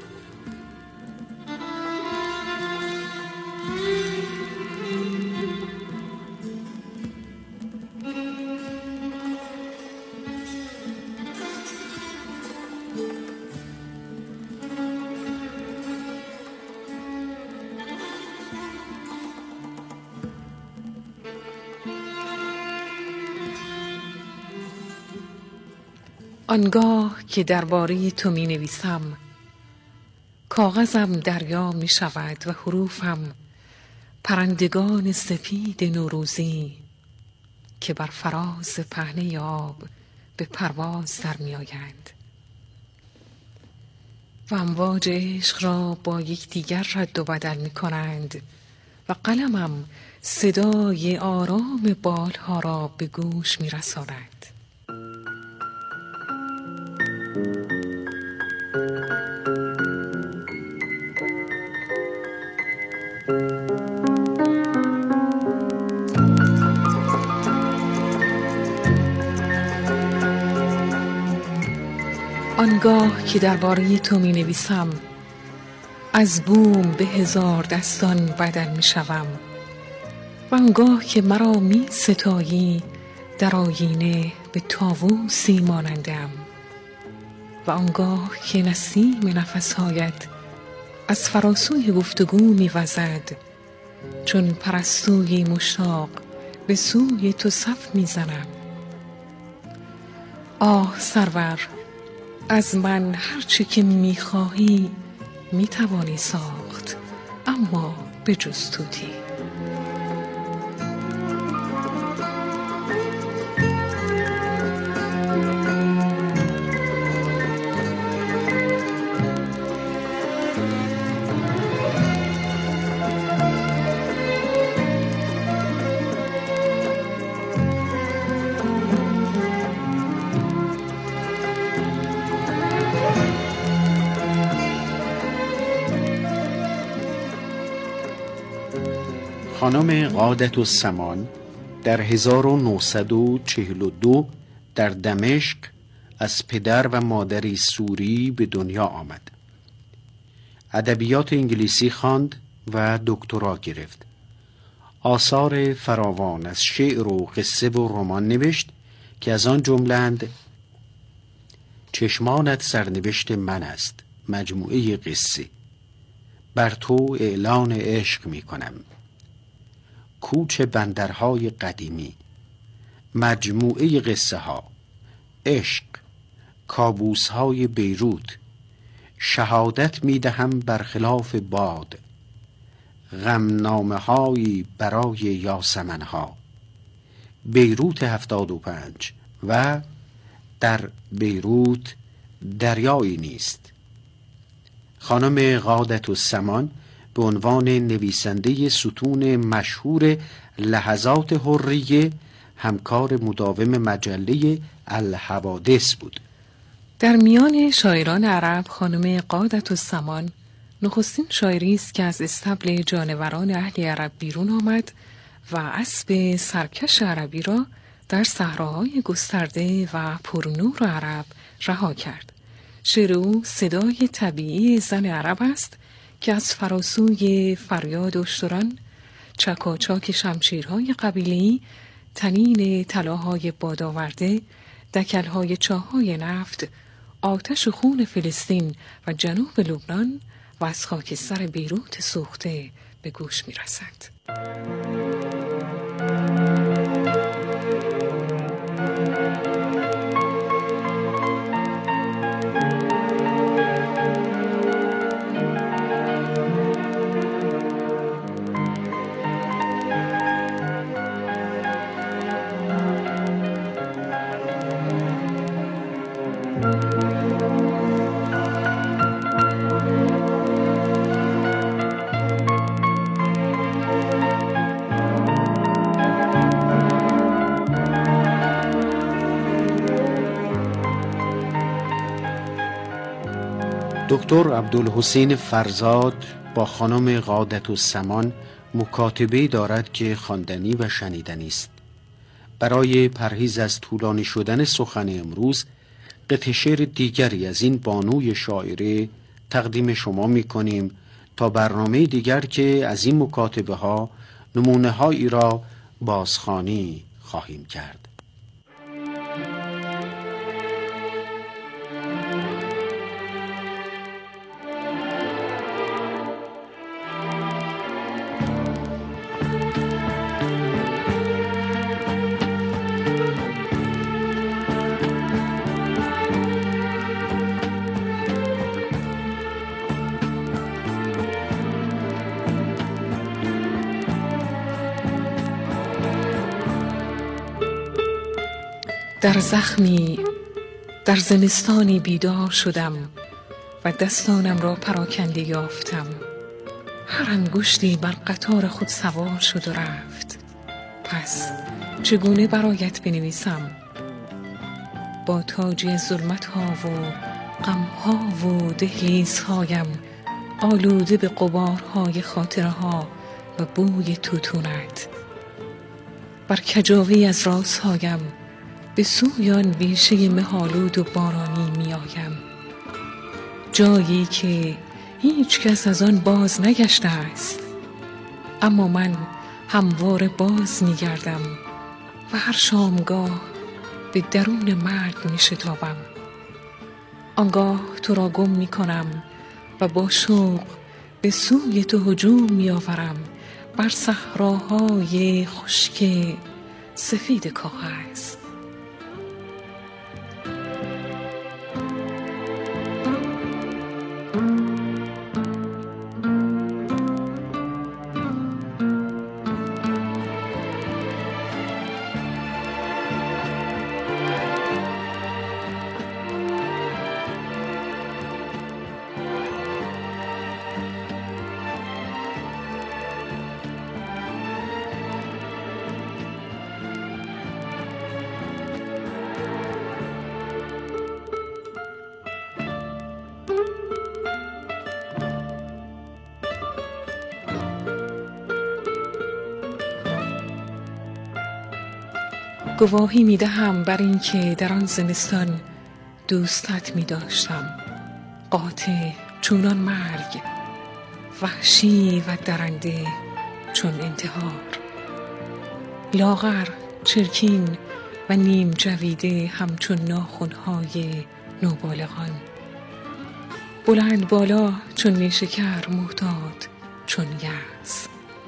آنگاه که درباره تو می نویسم، کاغذم دریا می شود و حروفم پرندگان سپید نوروزی که بر فراز پهنه آب به پرواز در می آیند و امواج عشق را با یکدیگر رد و بدل می کنند و قلمم صدای آرام بالها را به گوش می رساند. آنگاه که درباره تو می نویسم، از بوم به هزار دستان بدل می شوم و آنگاه که مرا می ستایی در آینه به طاووسی مانندم و آنگاه که نسیم نفسهایت از فراسوی گفتگو می وزد چون پرستوی مشتاق به سوی تو صف می زنم. آه سرور، از من هرچی که می خواهی می توانی ساخت، اما به جز توتی. خانم غادة السمان در 1942 در دمشق از پدر و مادری سوری به دنیا آمد. ادبیات انگلیسی خواند و دکترا گرفت. آثار فراوان از شعر و قصه و رمان نوشت که از آن جمله‌اند چشمانت سرنوشت من است، مجموعه قصه، بر تو اعلان عشق می کنم. کوچ بندرهای قدیمی، مجموعه قصه ها، عشق، کابوس های بیروت، شهادت می دهم برخلاف باد، غمنامه هایی برای یاسمن ها، بیروت 75 و در بیروت دریایی نیست. خانم غادةالسمان به عنوان نویسنده ستون مشهور لحظات حریه همکار مداوم مجله الحوادث بود. در میان شاعران عرب خانم غادةالسمان نخستین شاعری است که از استبل جانوران اهل عرب بیرون آمد و اسب سرکش عربی را در صحراهای گسترده و پرنور عرب رها کرد. شعر او صدای طبیعی زن عرب است که از فراسوی فریاد اشتران، چکاچاک شمشیرهای قبیله‌ای، تنین طلاهای بادآورده، دکلهای چاه‌های نفت، آتش و خون فلسطین و جنوب لبنان و از خاکستر بیروت سوخته به گوش می‌رسد. دکتر عبدالحسین فرزاد با خانم غادةالسمان مکاتبه‌ای دارد که خواندنی و شنیدنی است. برای پرهیز از طولانی شدن سخن امروز قطعه شعر دیگری از این بانوی شاعره تقدیم شما می کنیم تا برنامه دیگر که از این مکاتبه ها نمونه هایی را بازخوانی خواهیم کرد. در زخمی در زمستانی بیدار شدم و دستانم را پراکنده یافتم. هر انگشتی بر قطار خود سوار شد و رفت. پس چگونه برایت بنویسم؟ با تاجی ظلمت ها و غم ها و دهلیز هایم آلوده به غبارهای خاطره ها و بوی توتونت. بر کجاوی از رازهایم به سوی آن بیشه مه‌آلود و بارانی می آیم، جایی که هیچ کس از آن باز نگشته است، اما من همواره باز می گردم و هر شامگاه به درون مرگ می شتابم. آنگاه تو را گم می کنم و با شوق به سوی تو هجوم می آورم بر صحراهای خشک سفید کاغذ. گواهی می دهم بر این که در آن زمستان دوستت می داشتم، قاطع چونان مرگ، وحشی و درنده چون انتحار، لاغر، چرکین و نیم جویده همچون ناخنهای نوبالغان، بلند بالا چون نیشکر محتاط چون یأس.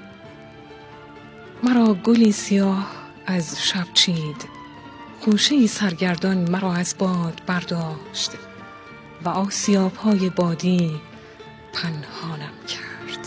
مرا گلی سیاه از شب چید، خوشه‌ای سرگردان مرا از باد برداشت و آسیاب‌های بادی پنهانم کرد.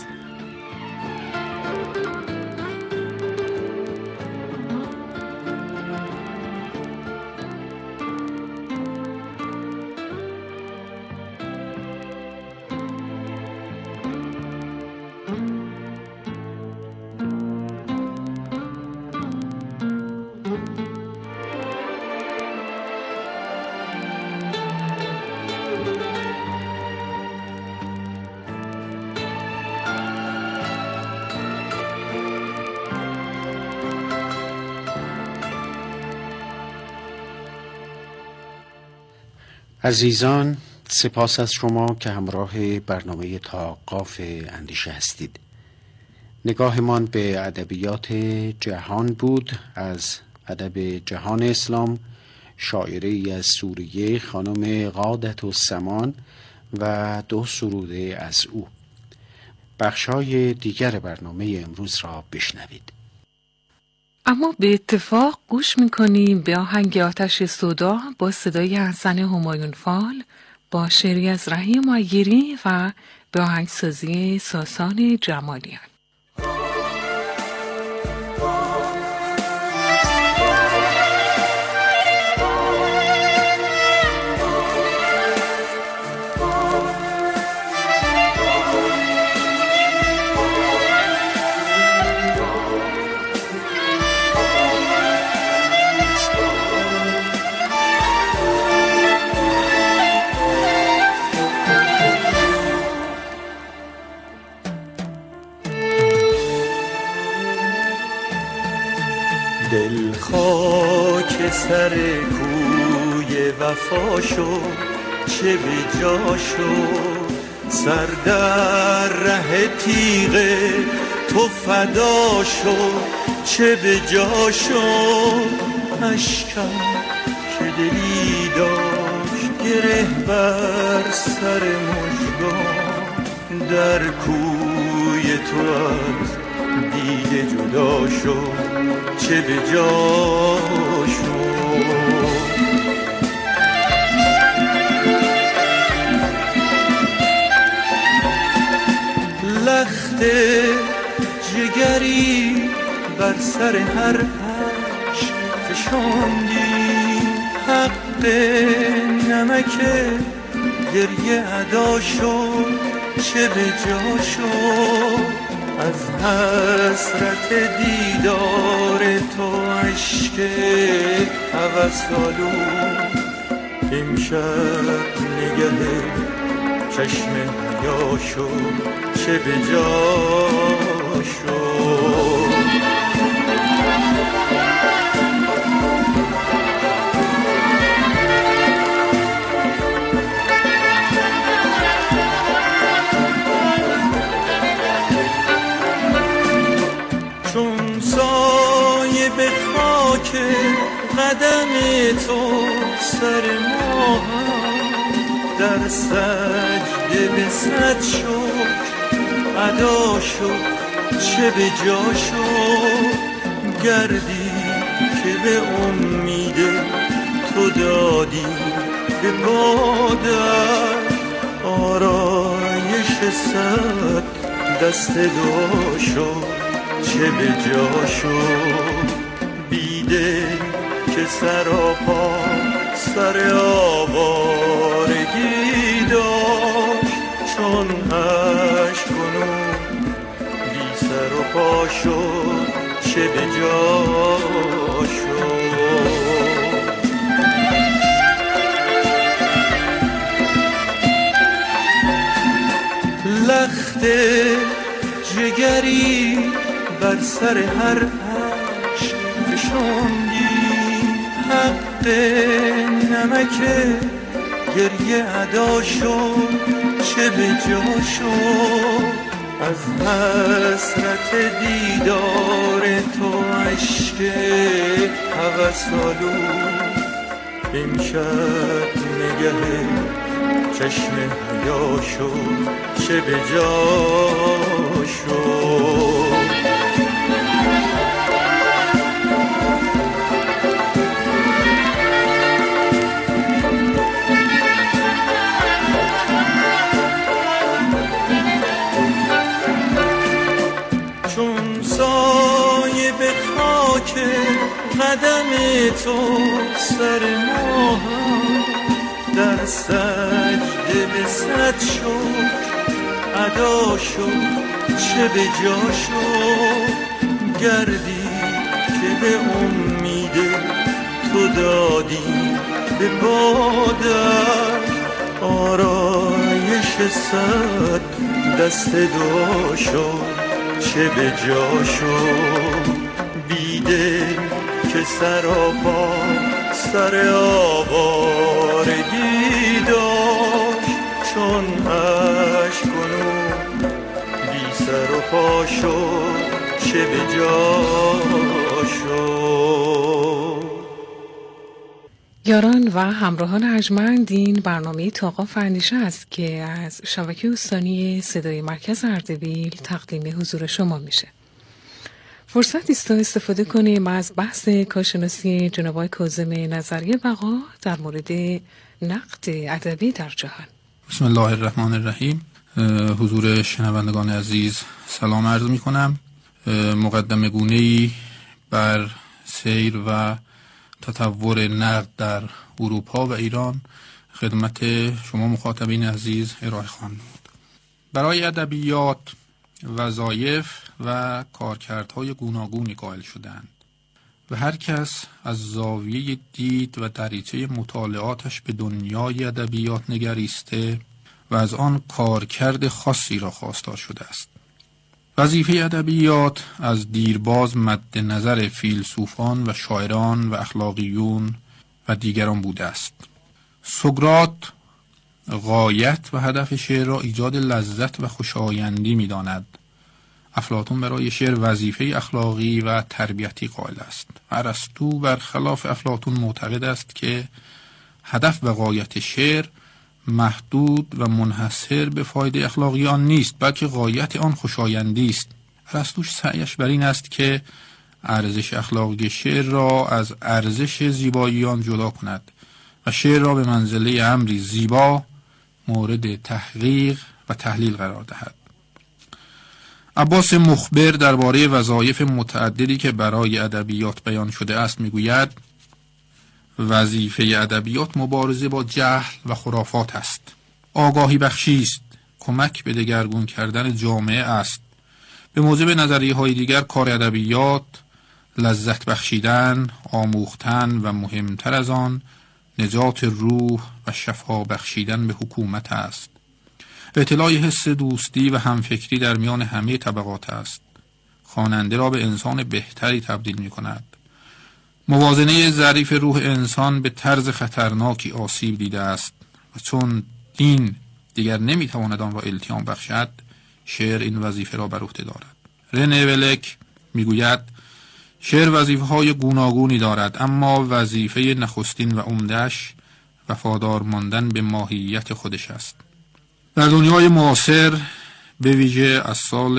عزیزان، سپاس از شما که همراه برنامه توقف اندیشه هستید. نگاهمان به ادبیات جهان بود. از ادب جهان اسلام شاعری از سوریه خانم غادة السمان و 2 سروده از او. بخشای دیگر برنامه امروز را بشنوید. اما به اتفاق گوش میکنیم به آهنگ آتش سودا با صدای حسن همایون فال با شعری از رحیم معیری و به آهنگسازی ساسان جمالیان. دل خاک سر کوی وفا شد، چه به جا شد سر در ره تیغ تو فدا شد، چه به جا شد اشکم که دلی داشت گره بر سر مژگان، در کوی تو از دیده جدا شد، چه به جا شد. لخت جگری بر سر هر عشق فشاندی، حق نمک گریه ادا شد، چه به جا شد از حسرت دیدار تو عشق هوس‌آلود. امشب نگه چشم حیا شد، چه به جا شد. قدم تو سر ما در سجده به صد شکر ادا شد، چه به جا شد گردی که به امید تو دادی به بادر، آرایش صد دست دعا شد، چه به جا شد بیده که سراپا سر آوارگی داشت، چون عشق کنون بی سر و پا شد، چه به جا شد. لخت جگری بر سر هر عشق فشاندی، حق نمک گریه ادا شد، چه به جا شد از حسرت دیدار تو عشق هوس‌آلود. امشب نگه چشم حیا شد چه به جا شد. چون سایه به خاک قدم تو سر ما در سجده به صد شکر ادا شد چه به جا شد. گردی که به امید تو دادی به بادش آرایش صد دست دعا شد چه به جا شد. بیده که سراپا سر آوارگی داشت چون اشکنون بی سر و پا شد چه به جا شد. یاران و همراهان ارجمند، این برنامه طاقات اندیشه است که از شبکه استانی صدای مرکز اردبیل تقدیم حضور شما میشه. فرصت است تا استفاده کنیم از بحث کارشناسی جناب آقای کاظم نظری بقا در مورد نقد ادبی در جهان. بسم الله الرحمن الرحیم. حضور شنوندگان عزیز سلام عرض می کنم. مقدمه گونه‌ای بر سیر و تطور نقد در اروپا و ایران خدمت شما مخاطبین عزیز ارائه خواهم نمود. برای ادبیات وظایف و کارکردهای گوناگونی قائل شدند و هر کس از زاویه دید و دریچه مطالعاتش به دنیای ادبیات نگریسته و از آن کارکرد خاصی را خواستار شده است. وظیفه ادبیات از دیرباز مد نظر فیلسوفان و شاعران و اخلاقیون و دیگران بوده است. سقراط غایت و هدف شعر را ایجاد لذت و خوشایندی می داند. افلاطون برای شعر وظیفه اخلاقی و تربیتی قائل است. ارسطو برخلاف افلاطون معتقد است که هدف و غایت شعر محدود و منحصر به فایده اخلاقی آن نیست، بلکه غایت آن خوشایندی است. ارسطو سعیش بر این است که ارزش اخلاقی شعر را از ارزش زیبایی آن جدا کند و شعر را به منزله امری زیبا مورد تحقیق و تحلیل قرار دهد. عباس مخبر درباره وظایف متعددی که برای ادبیات بیان شده است میگوید: وظیفه ادبیات مبارزه با جهل و خرافات است، آگاهی بخشی است، کمک به دگرگون کردن جامعه است. به موجب نظریه‌های دیگر کار ادبیات لذت بخشیدن، آموختن و مهمتر از آن نجات روح و شفا بخشیدن به حکومت است. اطلاع حس دوستی و همفکری در میان همه طبقات است. خواننده را به انسان بهتری تبدیل می کند. موازنه ظریف روح انسان به طرز خطرناکی آسیب دیده است و چون دین دیگر نمی تواند آن را التیام بخشد، شعر این وظیفه را بر عهده دارد. رنه ولک می گوید شعر وظیفه های گوناگونی دارد، اما وظیفه نخستین و عمده‌اش وفادار ماندن به ماهیت خودش است. در دنیای معاصر به ویژه از سال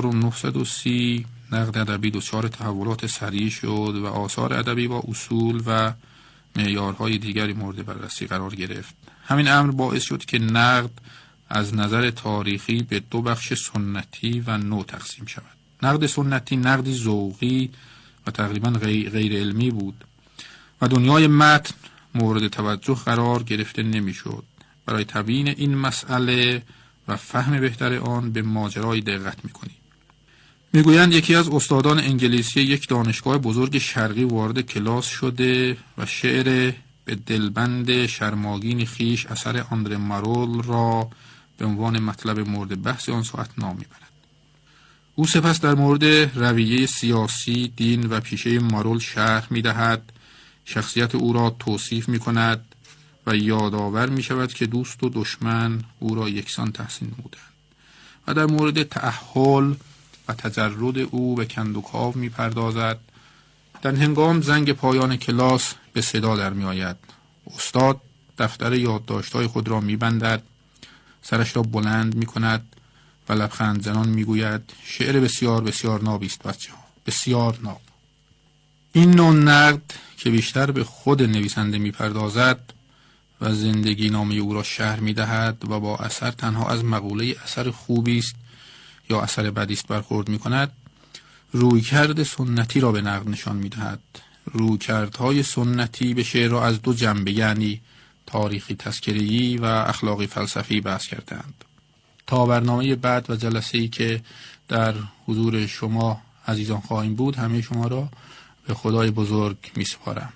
1930 نقد ادبی دچار تحولات سریع شد و آثار ادبی با اصول و معیارهای دیگری مورد بررسی قرار گرفت. همین امر باعث شد که نقد از نظر تاریخی به دو بخش سنتی و نو تقسیم شود. نقد سنتی نقدی ذوقی و تقریبا غیر علمی بود و دنیای متن مورد توجه قرار گرفته نمیشد. برای تبیین این مسئله و فهم بهتر آن به ماجرای دقت میکنیم. میگویند یکی از استادان انگلیسی یک دانشگاه بزرگ شرقی وارد کلاس شده و شعر به دلبند شرماگین خیش اثر آندره مارول را به عنوان مطلب مورد بحث آن ساعت نام میبرد. او سپس در مورد رویه سیاسی، دین و پیشه مارول شرح میدهد، شخصیت او را توصیف میکند و یادآور می شود که دوست و دشمن او را یکسان تحسین نمودند و در مورد تأهل و تجرد او به کندوکاو می پردازد. در هنگام زنگ پایان کلاس به صدا در می آید. استاد دفتر یادداشت‌های خود را می‌بندد، سرش را بلند می‌کند و لبخند زنان می‌گوید شعر بسیار بسیار نابی است بچه‌ها، بسیار ناب. این نوع نقد که بیشتر به خود نویسنده می‌پردازد و زندگی نامه او را شرح می‌دهد و با اثر تنها از مقوله اثر خوبی است یا اثر بدی است برخورد می‌کند، رویکرد سنتی را به نقد نشان می‌دهد. رویکردهای سنتی به شعر را از دو جنبه، یعنی تاریخی تذکره‌ای و اخلاقی فلسفی بحث کردند. تا برنامه بعد و جلسه‌ای که در حضور شما عزیزان خواهیم بود، همه شما را به خدای بزرگ می‌سپارم.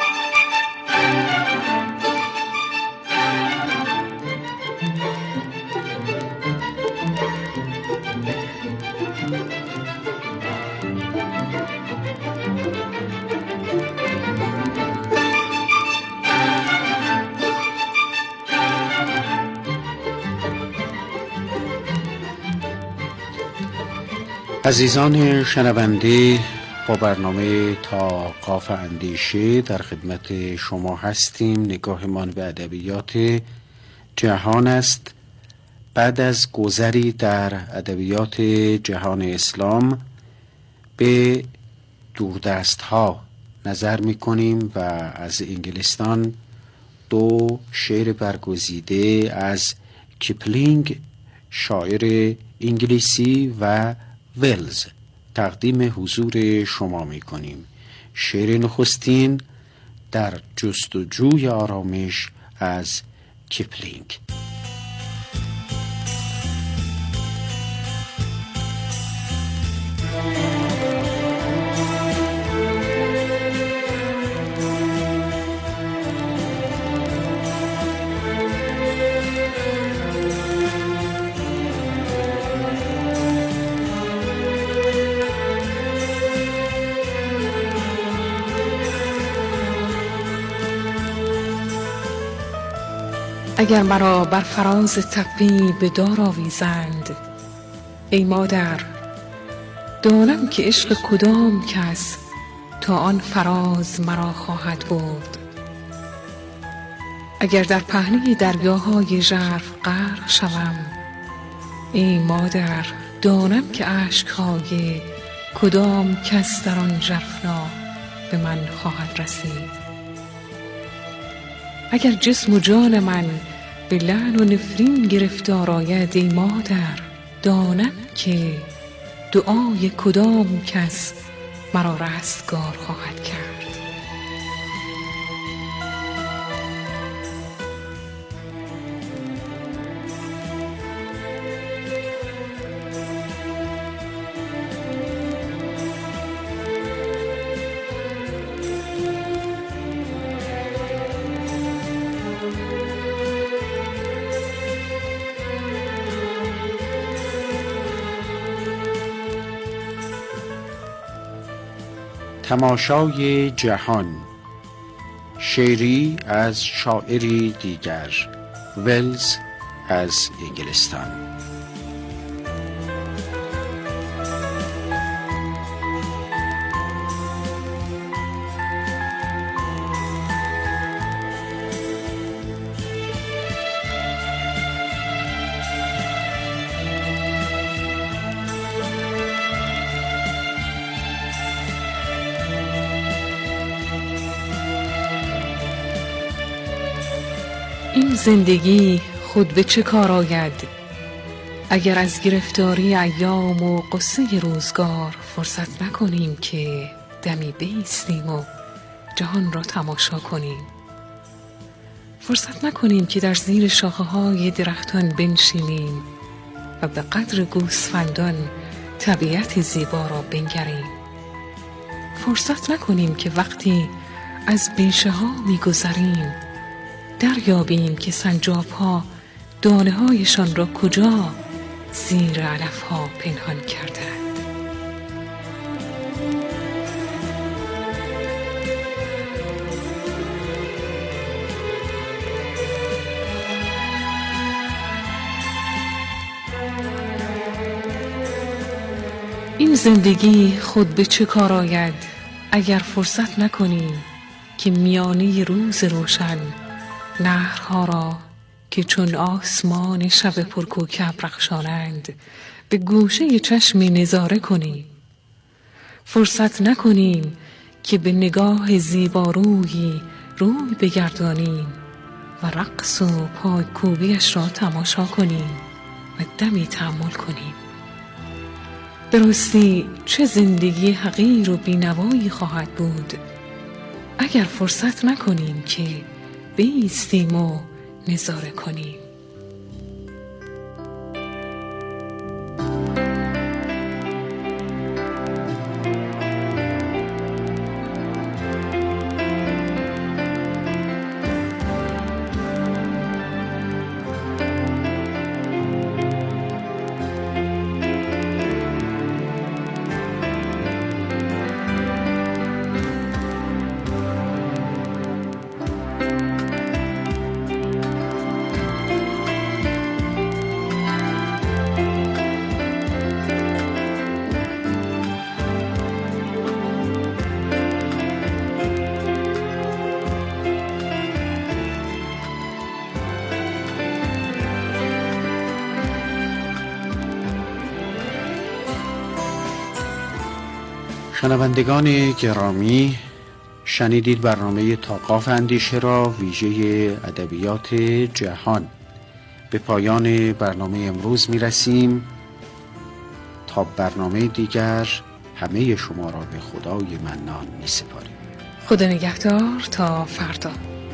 عزیزان شنونده، با برنامه تا قاف اندیشه در خدمت شما هستیم. نگاهمان به ادبیات جهان است. بعد از گذری در ادبیات جهان اسلام به دوردست‌ها نظر می‌کنیم و از انگلستان دو شعر برگزیده از کیپلینگ، شاعر انگلیسی، و ولز تقدیم حضور شما می‌کنیم. شعر نخستین در جستجوی آرامش از کیپلینگ. اگر مرا بر فراز تقوی به دار آویزند، ای مادر دانم که عشق کدام کس تا آن فراز مرا خواهد برد. اگر در پهنه دریاهای ژرف غرق شوم، ای مادر دانم که اشک‌های کدام کس در آن ژرفنا به من خواهد رسید. اگر جسم و جان من به لعن و نفرین گرفتار آید، ای مادر دانم که دعای کدام کس مرا رستگار خواهد کرد. تماشای جهان، شعری از شاعری دیگر، ولز از انگلستان. این زندگی خود به چه کار آید اگر از گرفتاری ایام و قصه روزگار فرصت نکنیم که دمی بایستیم و جهان را تماشا کنیم. فرصت نکنیم که در زیر شاخه‌های درختان بنشینیم و به قدر گوسفندان طبیعت زیبا را بنگریم. فرصت نکنیم که وقتی از بیشه ها می‌گذریم دریابیم که سنجاب ها دانه هایشان را کجا زیر علف ها پنهان کردند. این زندگی خود به چه کار آید اگر فرصت نکنیم که میانه روز روشن نهرها را که چون آسمان شب پرکوکب رخشانند به گوشه چشمی نظاره کنیم. فرصت نکنیم که به نگاه زیبارویی روی بگردانیم و رقص و پایکوبیش را تماشا کنیم و دمی تأمل کنیم. به راستی چه زندگی حقیر و بی‌نوایی خواهد بود اگر فرصت نکنیم که بایستیم و نظاره کنیم. شنوندگان گرامی، شنیدید برنامه طاقاف اندیشه را ویژه ادبیات جهان. به پایان برنامه امروز می رسیم. تا برنامه دیگر همه شما را به خدای منان می سپاریم. خدا نگهدار تا فردا.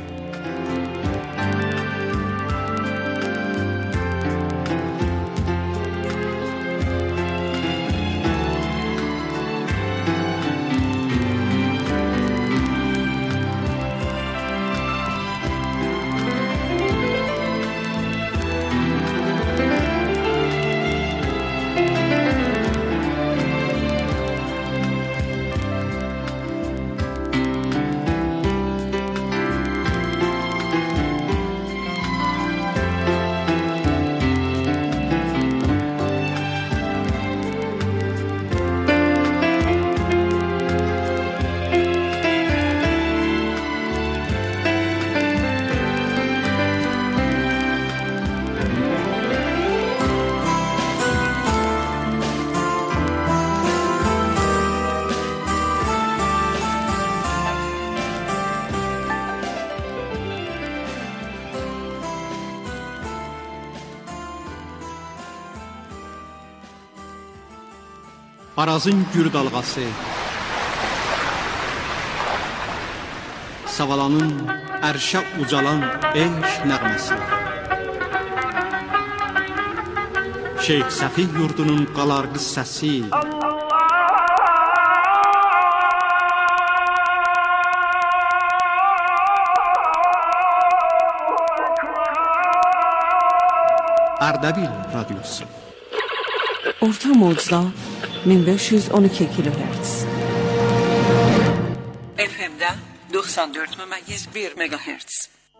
Arazın gür dalğası, Savalanın ərşə ucalan eşq nəğməsi, Şeyx Səfih yurdunun qalar qıssəsi, Ərdəbil radyosu. Orta mocda 1512 kilohertz. FM'de 94,1 megahertz.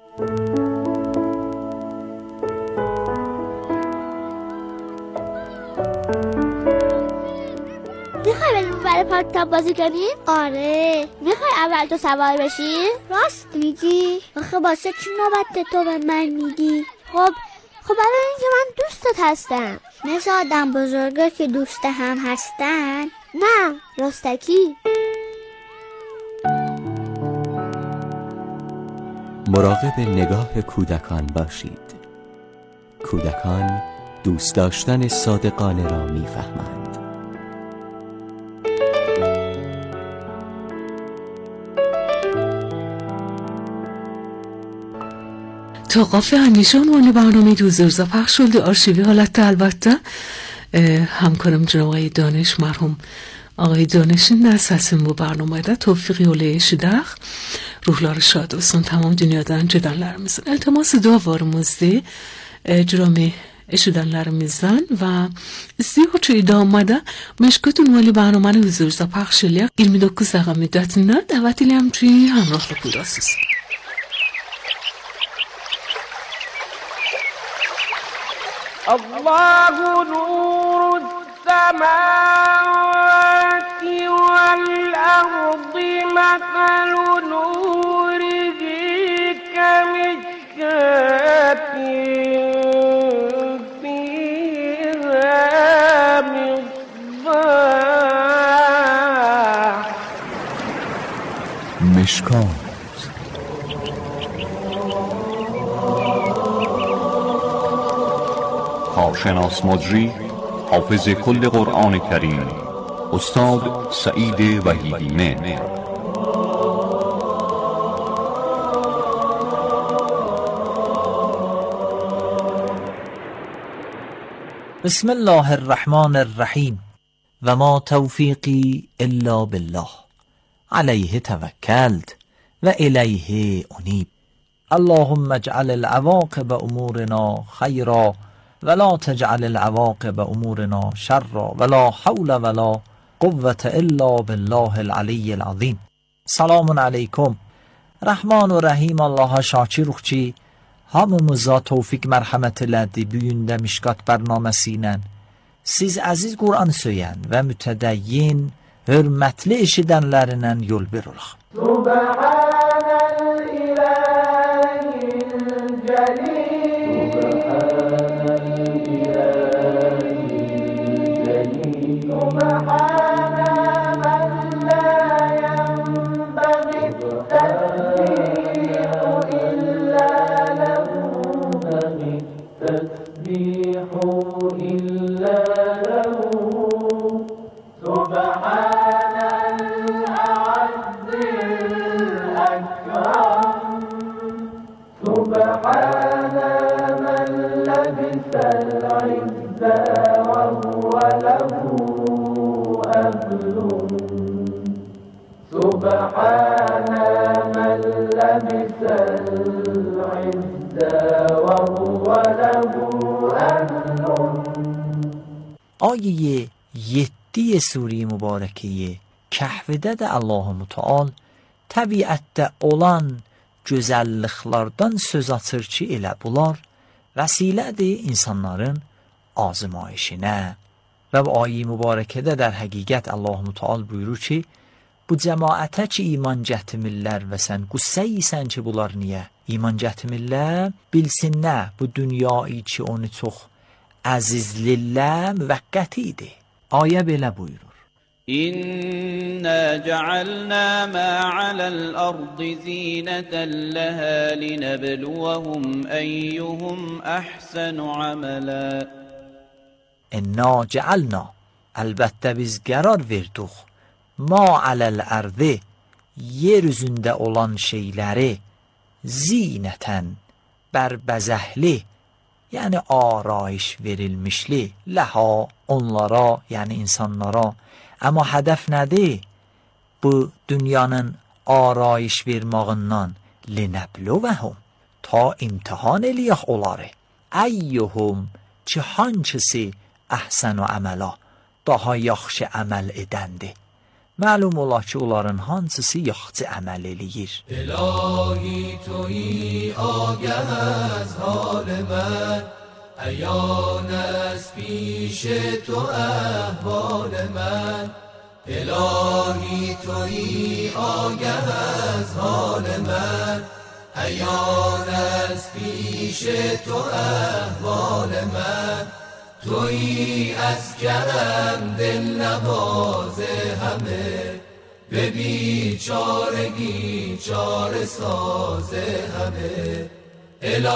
میخوای بریم برای پارک تاپ بازی کنیم؟ آره. میخوای اول تو سوار بشی؟ راست میگی؟ آخه واسه چی نوبت تو به من میگی؟ خب برای اینکه من دوستت هستم. مثل آدم بزرگا که دوست هم هستن؟ نه، راستکی. مراقب نگاه کودکان باشید. کودکان دوست داشتن صادقانه را میفهمند. طاقاف اندیشه عنوان برنامه 2000 پخش شده. آرشیوی حالت البته همکارم جناب آقای دانش، مرحوم آقای دانشین در سسیم bu برنamede توفیقی olayı şidaq ruhları şad olsun, tamam dünyadan cedenlerimizin iltiması dua varımızdı cürami eşidenlerimizden ve istiyorçu idamada meşkutun vali برنامه 2000 پخش شلیق 29 دقیقه müddetinde davet eylem çi hamrohlik buyurasız. الله نور السماوات والأرض مثل نوره كمشكاة مشکات. کارشناس مجری حافظ کل قرآن کریم استاد سعید وحیدی. بسم الله الرحمن الرحیم و ما توفیقی الا بالله علیه توکلت و الیه انیب. اللهم اجعل العواقب امورنا خیرا ولا تجعل العواقب امورنا شرا ولا حول ولا قوة الا بالله العلی العظیم. Selamun aleyküm. Rahman ve Rahim Allah'a şakir ruhçi, hamımıza tevfik merhamet elədi bu gündə Mişkat bərnaməsi ilə. Siz əziz Qur'an söyən və mütədəyyin, hörmətli eşidənlərindən yol bir olaq. Subhanəl ilahil cəlil. Ayəyə 7 sure-i mübarəkəyə Kəhvdə də Allah-u Teala təbiətdə olan gözəlliklərdən söz açır ki, elə bunlar vəsilədir insanların azmayışına. Və bu ayə-i mübarəkədə در həqiqət Allah-u Teala buyurur ki, bu cəmaətə ki iman gətirmirlər və sən qüssəysən ki, bunlar niyə iman gətirmirlər? Bilsinlər bu dünyayı ki onu çox əzizlillər müvəqqəti idi. Ayə belə buyurur. İnna ca'alna ma 'alal ardı zinatan laha linabluwahum ayyuhum ahsanu 'amala. İnna ca'alna, əlbəttə biz qərar verdik, ma 'alal ardı, yer üzündə olan şeyləri zinətən, bərbəzəhli, yani arayış verilmişli, leha onlara, yani insanlara. Ama hedef nedir? Bu dünyanın arayış vermağından linəbluvəhum, ta imtihan eləyək onları. Əyyuhum, ki hancısı əhsənu əməla, daha yaxşı əməl edəndir. Məlum olar ki, onların hansısı yaxşı əməl eləyir. İlahi toyi agah az hal mən, əyyan az پیش تو احوال من. İlahi toyi agah az hal mən, əyyan az پیش تو احوال من. تویی از کرم دل نواز همه، به بیچارگی چاره ساز همه.